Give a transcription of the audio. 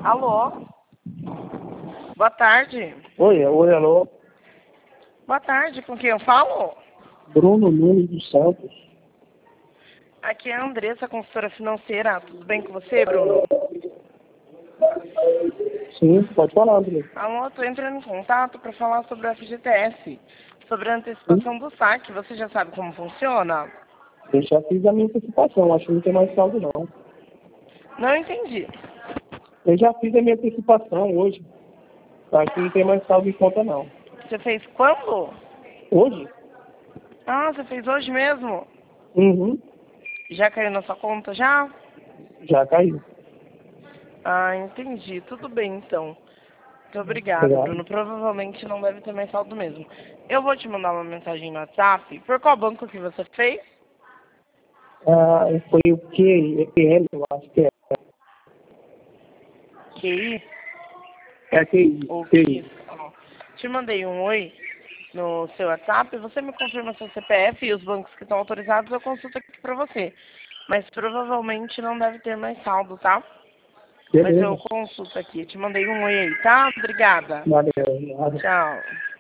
Alô? Boa tarde. Oi, alô. Boa tarde, com quem eu falo? Bruno Nunes dos Santos. Aqui é a Andressa, consultora financeira. Tudo bem com você, Bruno? Sim, pode falar, Bruno. Alô, tô entrando em contato para falar sobre o FGTS, sobre a Sim, antecipação do saque. Você já sabe como funciona? eu já fiz a minha antecipação, acho que não tem mais saldo não. Não entendi. Eu já fiz a minha antecipação hoje. Acho que não tem mais saldo em conta não. Você fez quando? Hoje? Ah, você fez hoje mesmo? Uhum, Já caiu na sua conta já? já caiu. Ah, entendi. Tudo bem, então. Muito obrigada, Obrigado. Bruno. Provavelmente não deve ter mais saldo mesmo. Eu vou te mandar uma mensagem no WhatsApp. Por qual banco que você fez? Ah, foi o que? EPL, eu acho que é. QI? É QI, Ou QI. QI? Ó, te mandei um oi no seu WhatsApp. Você me confirma seu CPF e os bancos que estão autorizados, eu consulto aqui pra você. Mas provavelmente não deve ter mais saldo, tá? Mas eu Beleza. consulto aqui. Te mandei um oi aí, tá? Obrigada. Valeu. Tchau.